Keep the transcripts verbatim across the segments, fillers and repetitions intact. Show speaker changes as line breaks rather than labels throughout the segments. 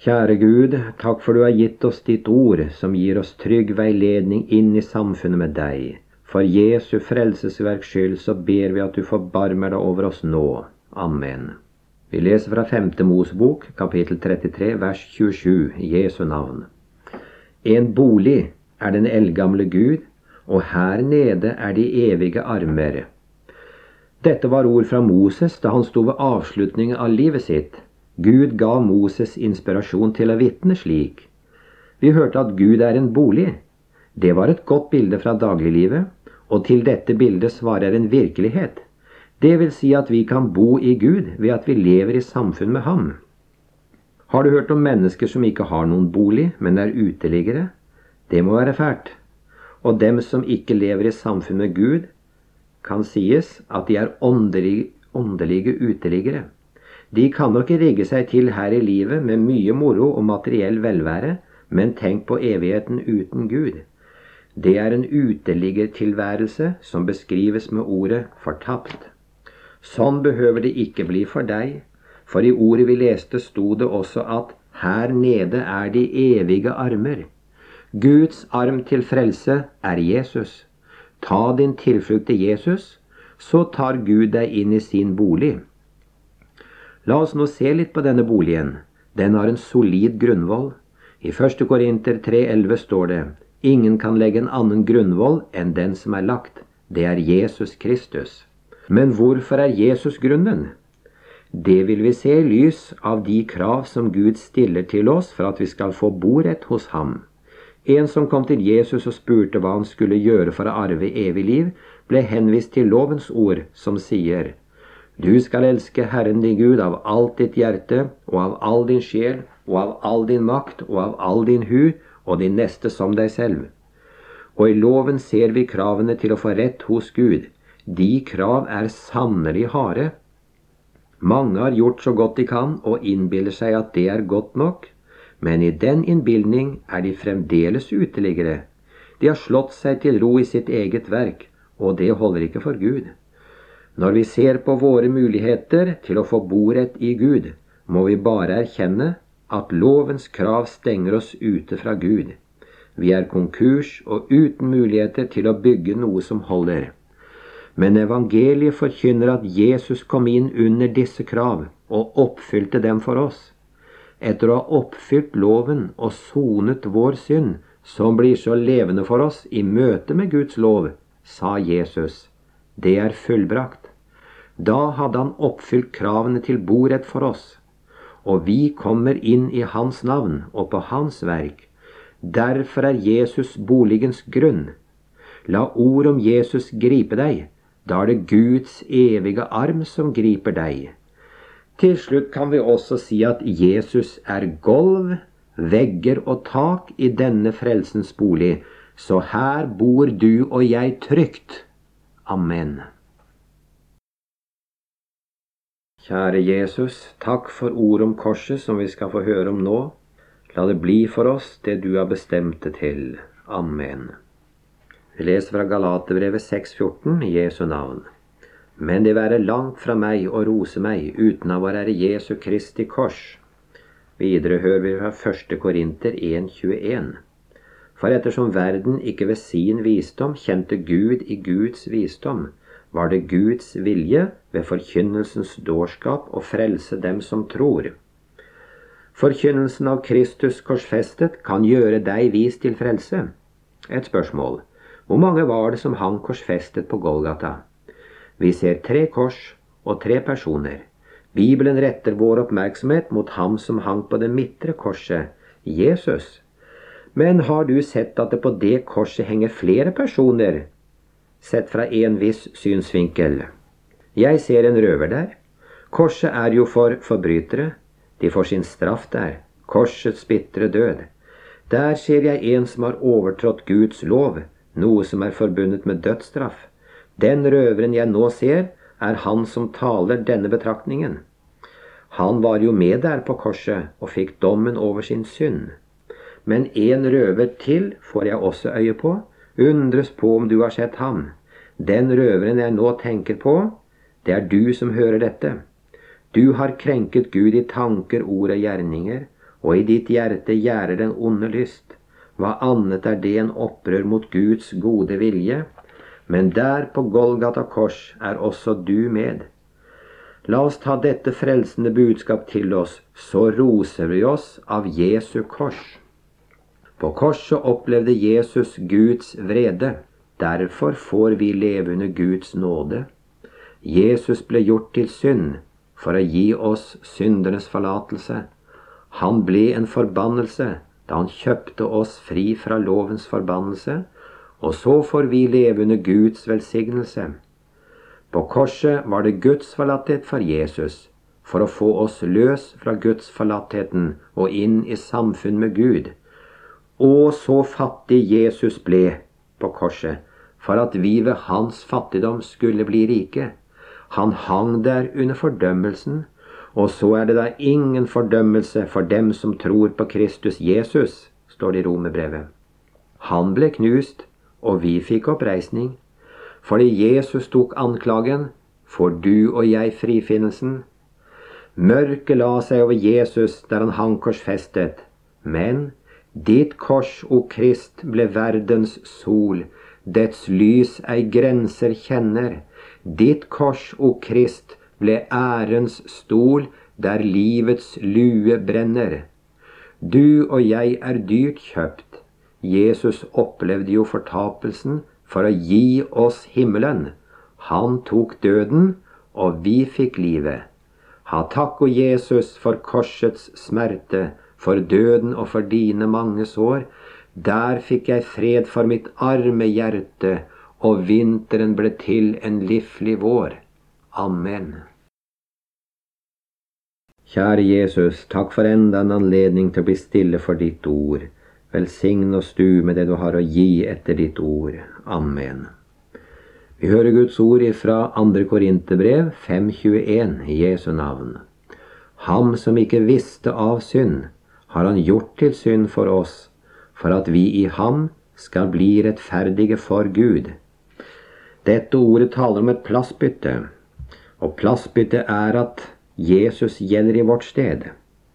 Kjære Gud, takk for du har gitt oss ditt ord, som gir oss trygg veiledning inn i samfunnet med deg. For Jesu frelsesverks skyld så ber vi at du forbarmer deg over oss nå. Amen. Vi leser fra femte Mosebok, kapittel trettitre, vers tjuesju, i Jesu navn. En bolig er den eldgamle Gud, og her nede er de evige armer. Dette var ord fra Moses da han sto ved avslutningen av livet sitt. Gud ga Moses inspirasjon til å vitne slik. Vi hørte at Gud er en bolig. Det var et godt bilde fra dagliglivet, og til dette bildet svarer en virkelighet. Det vil si at vi kan bo i Gud ved at vi lever i samfunn med ham. Har du hørt om mennesker som ikke har noen bolig, men er uteliggere? Det må være fælt. Og dem som ikke lever i samfunn med Gud, kan sies at de er åndelige, åndelige uteliggere. De kan nok rigge seg til her i livet med mye moro og materiell velvære, men tenk på evigheten uten Gud. Det er en uteliggertilværelse som beskrives med ordet fortapt. Sånn behøver det ikke bli for deg, for i ordet vi leste sto det også at her nede er de evige armer. Guds arm til frelse er Jesus. Ta din tilflukt til Jesus, så tar Gud deg inn i sin bolig. La oss nå se litt på denne boligen. Den har en solid grunnvoll. I første Korinter tre elleve står det: Ingen kan legge en annen grunnvoll enn den som er lagt. Det er Jesus Kristus. Men hvorfor er Jesus grunnen? Det vil vi se i lys av de krav som Gud stiller til oss for at vi skal få borett hos ham. En som kom til Jesus og spurte hva han skulle gjøre for å arve evig liv, ble henvist til lovens ord som sier: Du skal elske Herren din Gud av alt ditt hjerte, og av all din sjel, og av all din makt, og av all din hu, og din neste som deg selv. Og i loven ser vi kravene til å få rett hos Gud. De krav er sannelig harde. Mange har gjort så godt de kan, og innbiller seg at det er godt nok, men i den innbildning er de fremdeles uteliggere. De har slått seg til ro i sitt eget verk, og det holder ikke for Gud. Når vi ser på våre muligheter til å få borett i Gud, må vi bare erkjenne at lovens krav stenger oss ute fra Gud. Vi er konkurs og uten muligheter til å bygge noe som holder. Men evangeliet forkynner at Jesus kom inn under disse krav og oppfylte dem for oss. Etter å ha oppfylt loven og sonet vår synd, som blir så levende for oss i møte med Guds lov, sa Jesus: Det er fullbrakt. Da hadde han oppfylt kravene til borett for oss, og vi kommer inn i hans navn og på hans verk. Derfor er Jesus boligens grunn. La ord om Jesus gripe deg, da er det Guds evige arm som griper deg. Til slutt kan vi også si at Jesus er gulv, vegger og tak i denne frelsens bolig, så her bor du og jeg trygt. Amen. Kjære Jesus, takk for ord om korset som vi skal få høre om nå. La det bli for oss det du har bestemt det til. Amen. Vi leser fra Galaterbrevet seks fjorten i Jesu navn. Men det være langt fra meg å rose meg uten av vår Herre Jesu Kristi kors. Videre hører vi fra første Korinter en tjueen. For ettersom verden ikke ved sin visdom kjente Gud i Guds visdom, var det Guds vilje ved forkynnelsens dårskap å frelse dem som tror. Forkynnelsen av Kristus korsfestet kan gjøre deg vis til frelse. Et spørsmål: hvor mange var det som hang korsfestet på Golgata? Vi ser tre kors og tre personer. Bibelen retter vår oppmerksomhet mot ham som hang på det midtre korset, Jesus. Men har du sett at det på det korset henger flere personer, sett fra en viss synsvinkel? Jeg ser en røver der. Korset er jo for forbrytere. De får sin straff der. Korsets bitre død. Der ser jeg en som har overtrådt Guds lov, noe som er forbundet med dødsstraff. Den røveren jeg nå ser, er han som taler denne betraktningen. Han var jo med der på korset og fikk dommen over sin synd. Men en røver til får jeg også øye på. Undres på om du har sett ham. Den røveren jeg nå tenker på, det er du som hører dette. Du har krenket Gud i tanker, ord og gjerninger, og i ditt hjerte gjerder den onde lyst. Hva annet er det en opprør mot Guds gode vilje? Men der på Golgata kors er også du med. La oss ta dette frelsende budskap til oss, så roser vi oss av Jesu kors. På korset opplevde Jesus Guds vrede. Derfor får vi leve under Guds nåde. Jesus ble gjort til synd for å gi oss syndernes forlatelse. Han ble en forbannelse da han kjøpte oss fri fra lovens forbannelse, og så får vi leve under Guds velsignelse. På korset var det Guds forlatthet for Jesus, for å få oss løs fra Guds forlattheten og inn i samfunn med Gud. Og så fattig Jesus ble på korset, for at vi ved hans fattigdom skulle bli rike. Han hang der under fordømmelsen, og så er det da ingen fordømmelse for dem som tror på Kristus Jesus, står det i Romerbrevet. Han ble knust, og vi fikk oppreisning. Fordi Jesus tok anklagen, får du og jeg frifinnelsen. Mørket la seg over Jesus der han hang korsfestet, men ditt kors, o Krist, ble verdens sol, dets lys ei grenser kjenner. Ditt kors, o Krist, ble ærens stol, der livets lue brenner. Du og jeg er dyrt kjøpt. Jesus opplevde jo fortapelsen for å gi oss himmelen. Han tok døden, og vi fikk livet. Ha takk, o Jesus, for korsets smerte, for døden og for dine mange sår. Der fikk jeg fred for mitt arme hjerte, og vinteren ble til en livlig vår. Amen. Kjære Jesus, takk for enda en anledning til å bli stille for ditt ord. Velsign oss du med det du har å gi etter ditt ord. Amen. Vi hører Guds ord fra andre Korinterbrev fem tjueen i Jesu navn. Ham som ikke visste av synd, har han gjort til synd for oss, for at vi i ham skal bli rettferdige for Gud. Dette ordet taler om et plassbytte, og plassbytte er at Jesus gjelder i vårt sted.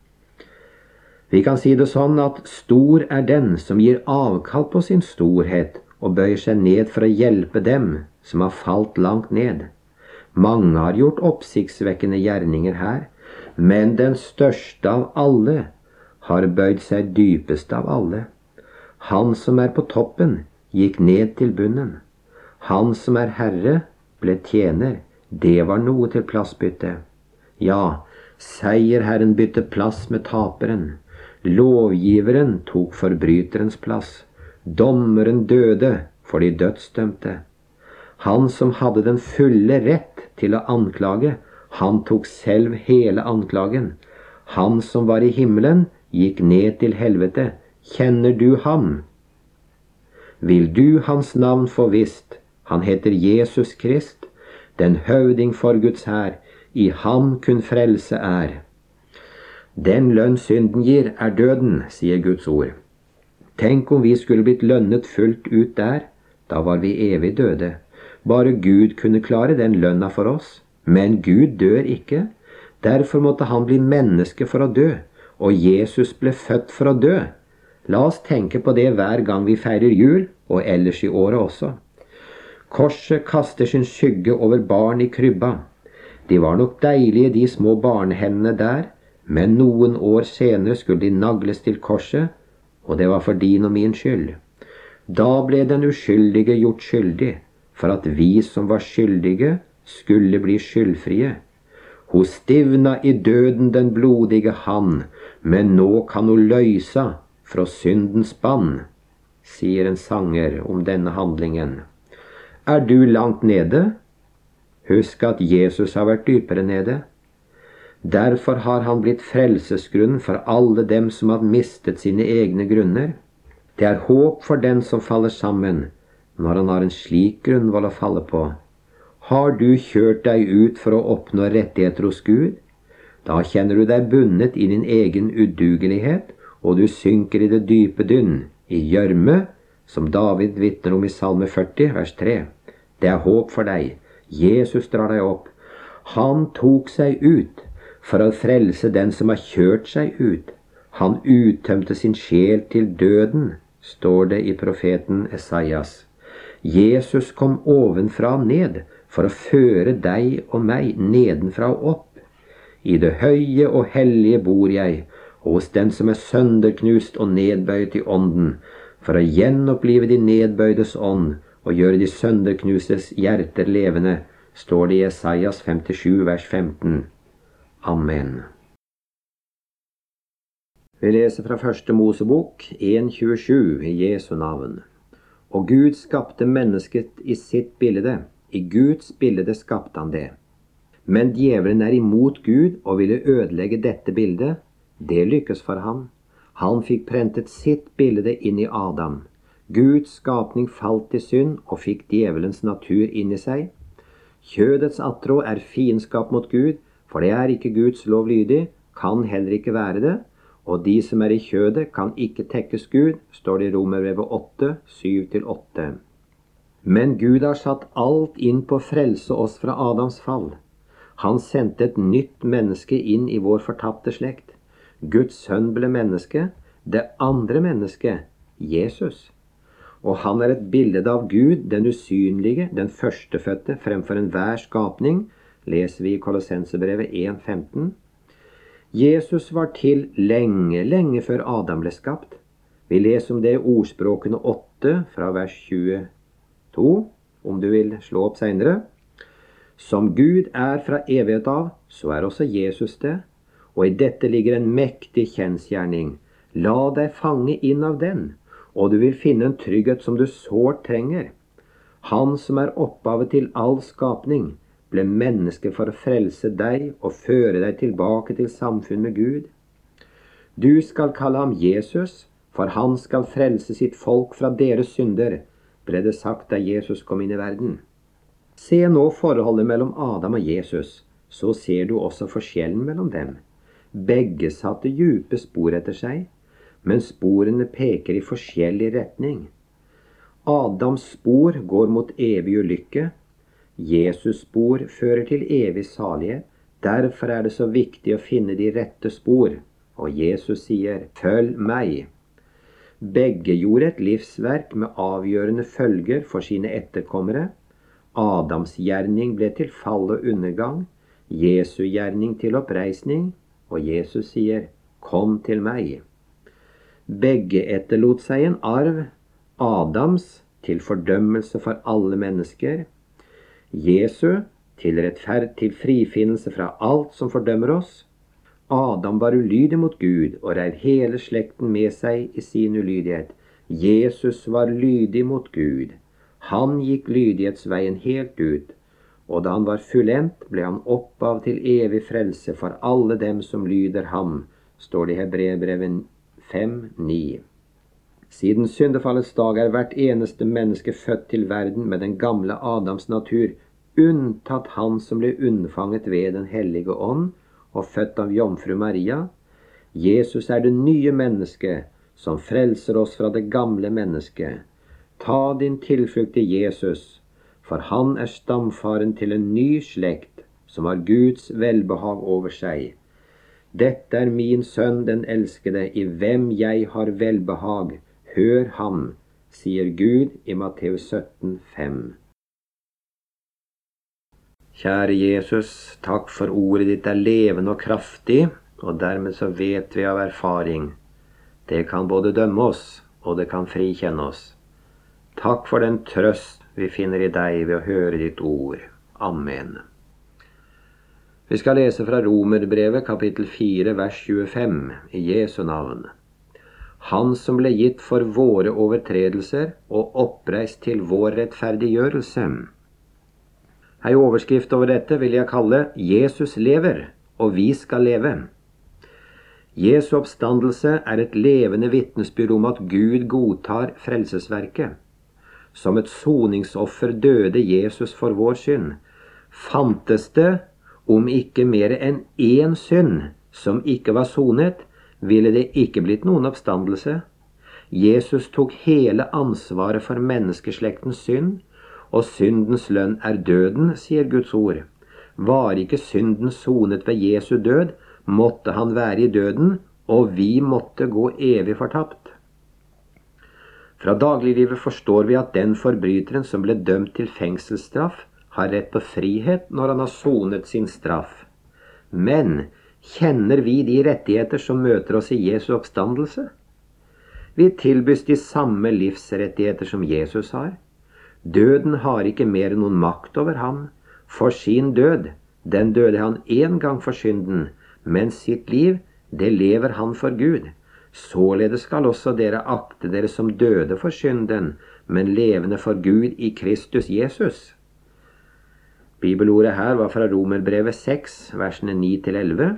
Vi kan si det sånn at stor er den som gir avkall på sin storhet og bøyer seg ned for å hjelpe dem som har falt langt ned. Mange har gjort oppsiktsvekkende gjerninger her, men den største av alle har bøyd seg dypest av alle. Han som er på toppen, gikk ned til bunnen. Han som er herre, ble tjener. Det var noe til plassbytte. Ja, seierherren bytte plass med taperen. Lovgiveren tok forbryterens plass. Dommeren døde for de dødsdømte. Han som hadde den fulle rett til å anklage, han tok selv hele anklagen. Han som var i himmelen, gikk ned til helvete. Kjenner du ham? Vil du hans navn få visst? Han heter Jesus Krist, den høvding for Guds hær. I ham kun frelse er. Den lønn synden gir er døden, sier Guds ord. Tenk om vi skulle blitt lønnet fullt ut der, da var vi evig døde. Bare Gud kunne klare den lønna for oss. Men Gud dør ikke. Derfor måtte han bli menneske for å dø, og Jesus ble født for å dø. La oss tenke på det hver gang vi feirer jul, og ellers i året også. Korset kaster sin skygge over barn i krybba. De var nok deilige, de små barnehendene der, men noen år senere skulle de nagles til korset, og det var for din og min skyld. Da ble den uskyldige gjort skyldig, for at vi som var skyldige skulle bli skyldfrie. Hun stivna i døden den blodige hand, men nå kan hun løysa fra syndens bann, sier en sanger om denne handlingen. Er du langt nede? Husk at Jesus har vært dypere nede. Derfor har han blitt frelsesgrunn for alle dem som har mistet sine egne grunner. Det er håp for den som faller sammen, når han har en slik grunnvoll å falle på. Har du kjørt deg ut for å oppnå rettigheter hos Gud? Da kjenner du deg bundet i din egen udugelighet, og du synker i det dype dynn, i gjørme, som David vitner om i Salme førti, vers tre. Det er håp for deg. Jesus drar deg opp. Han tok seg ut for å frelse den som har kjørt seg ut. Han uttømte sin sjel til døden, står det i profeten Esaias. Jesus kom ovenfra ned for å føre deg og meg nedenfra og opp. I det høye og hellige bor jeg, hos den som er sønderknust og nedbøyd i ånden, for å gjenopplive de nedbøydes ånd og gjøre de sønderknustes hjerter levende, står det i Esaias femtisju, vers femten. Amen. Vi leser fra første Mosebok en tjuesju i Jesu navn. Og Gud skapte mennesket i sitt bilde, i Guds bilde skapte han det. Men djevelen er imot Gud og ville ødelegge dette bildet. Det lykkes for ham. Han fikk prentet sitt bilde inn i Adam. Guds skapning falt i synd og fikk djevelens natur inn i seg. Kjødets attrå er fiendskap mot Gud, for det er ikke Guds lov lydig, kan heller ikke være det, og de som er i kjødet kan ikke tekkes Gud, står det i Romerbrevet åtte, syv til åtte. Men Gud har satt alt inn på å frelse oss fra Adams fall. Han sendte et nytt menneske inn i vår fortapte slekt. Guds sønn ble menneske, det andre mennesket, Jesus. Og han er et bilde av Gud, den usynlige, den førstefødte, fremfor enhver skapning, leser vi i Kolossensebrevet en femten. Jesus var til lenge, lenge før Adam ble skapt. Vi leser om det i Ordspråkene åtte, fra vers tjueto, om du vil slå opp senere. Som Gud er fra evighet av, så er også Jesus det, og i dette ligger en mektig kjensgjerning. La deg fange inn av den, og du vil finne en trygghet som du sårt trenger. Han som er opphavet til all skapning, ble menneske for å frelse deg og føre deg tilbake til samfunn med Gud. Du skal kalle ham Jesus, for han skal frelse sitt folk fra deres synder, ble det sagt da Jesus kom inn i verden. Se nå forholdet mellom Adam og Jesus, så ser du også forskjellen mellom dem. Begge satte dype spor etter seg, men sporene peker i forskjellig retning. Adams spor går mot evig ulykke. Jesus spor fører til evig salighet. Derfor er det så viktig å finne de rette spor. Og Jesus sier, følg meg. Begge gjorde et livsverk med avgjørende følger for sine etterkommere. Adams gjerning ble til fall og undergang, Jesu gjerning til oppreisning, og Jesus sier, kom til meg. Begge etterlot seg en arv, Adams til fordømmelse for alle mennesker, Jesu til rettferd til frifinnelse fra alt som fordømmer oss. Adam var ulydig mot Gud og reiv hele slekten med seg i sin ulydighet. Jesus var lydig mot Gud. Han gikk lydighetsveien helt ut, og da han var fullendt, ble han opphav til evig frelse for alle dem som lyder ham, står det i Hebreerbrevet fem ni. Siden syndefallets dag er hvert eneste menneske født til verden med den gamle Adams natur, unntatt han som ble unnfanget ved den hellige ånd og født av jomfru Maria. Jesus er det nye mennesket som frelser oss fra det gamle mennesket. Ta din tilflukt til Jesus, for han er stamfaren til en ny slekt som har Guds velbehag over seg. Dette er min sønn den elskede, i hvem jeg har velbehag. Hør ham, sier Gud i Matteus sytten fem. Kjære Jesus, takk for ordet ditt er levende og kraftig, og dermed så vet vi av erfaring. Det kan både dømme oss, og det kan frikjenne oss. Takk for den trøst vi finner i deg ved å høre ditt ord. Amen. Vi skal lese fra Romerbrevet kapittel fire vers tjuefem i Jesu navn. Han som ble gitt for våre overtredelser og oppreist til vår rettferdiggjørelse. Ei overskrift over dette vil jeg kalle Jesus lever, og vi skal leve. Jesu oppstandelse er et levende vitnesbyrd om at Gud godtar frelsesverket. Som et soningsoffer døde Jesus for vår synd. Fantes det, om ikke mer enn én synd som ikke var sonet, ville det ikke blitt noen oppstandelse. Jesus tok hele ansvaret for menneskeslektens synd, og syndens lønn er døden, sier Guds ord. Var ikke synden sonet ved Jesu død, måtte han være i døden, og vi måtte gå evig fortapt. Fra dagliglivet forstår vi at den forbryteren som ble dømt til fengselsstraff, har rett på frihet når han har sonet sin straff. Men kjenner vi de rettigheter som møter oss i Jesu oppstandelse? Vi tilbys de samme livsrettigheter som Jesus har. Døden har ikke mer noen makt over ham. For sin død, den døde han en gang for synden, men sitt liv, det lever han for Gud. Således skal også dere akte dere som døde for synden, men levende for Gud i Kristus Jesus. Bibelordet her var fra Romerbrevet seks, versene ni til elleve.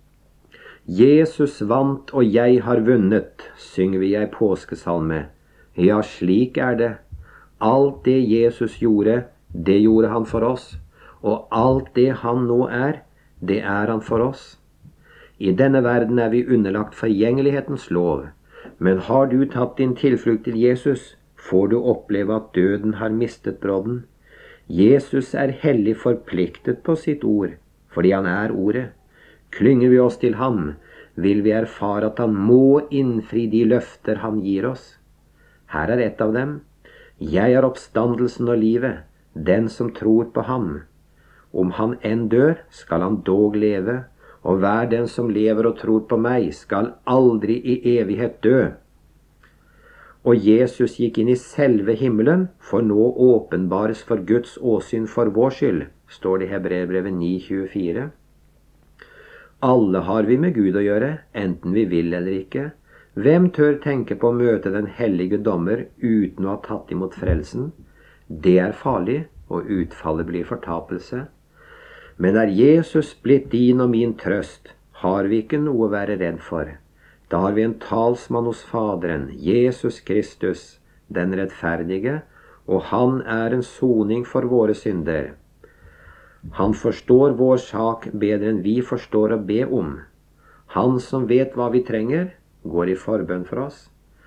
Jesus vant og jeg har vunnet, synger vi i påskesalme. Ja, slik er det. Alt det Jesus gjorde, det gjorde han for oss. Og alt det han nå er, det er han for oss. I denne verden er vi underlagt forgjengelighetens lov. Men har du tatt din tilflukt til Jesus, får du oppleve at døden har mistet brodden. Jesus er hellig forpliktet på sitt ord, fordi han er ordet. Klynger vi oss til ham, vil vi erfare at han må innfri de løfter han gir oss. Her er ett av dem. Jeg er oppstandelsen og livet, den som tror på ham. Om han enn dør, skal han dog leve, og hver den som lever og tror på meg, skal aldri i evighet dø. Og Jesus gikk inn i selve himmelen, for nå åpenbares for Guds åsyn for vår skyld, står det i Hebreerbrevet ni tjuefire. Alle har vi med Gud å gjøre, enten vi vil eller ikke. Hvem tør tenke på å møte den hellige dommer uten å ha tatt imot frelsen? Det er farlig, og utfallet blir fortapelse. Men er Jesus blitt din og min trøst, har vi ikke noe å være redd for. Da har vi en talsmann hos Faderen, Jesus Kristus, den rettferdige, og han er en soning for våre synder. Han forstår vår sak bedre enn vi forstår å be om. Han som vet hva vi trenger, går i forbønn for oss.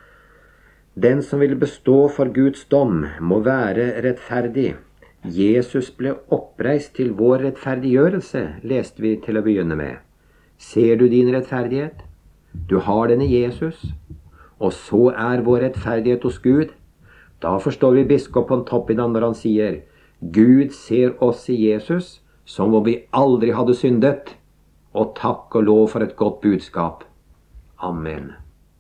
Den som vil bestå for Guds dom, må være rettferdig. Jesus ble oppreist til vår rettferdiggjørelse, leste vi til å begynne med. Ser du din rettferdighet? Du har den i Jesus, og så er vår rettferdighet hos Gud. Da forstår vi biskopen Toppiddan når han sier, Gud ser oss i Jesus som om vi aldri hadde syndet, og takk og lov for et godt budskap. Amen.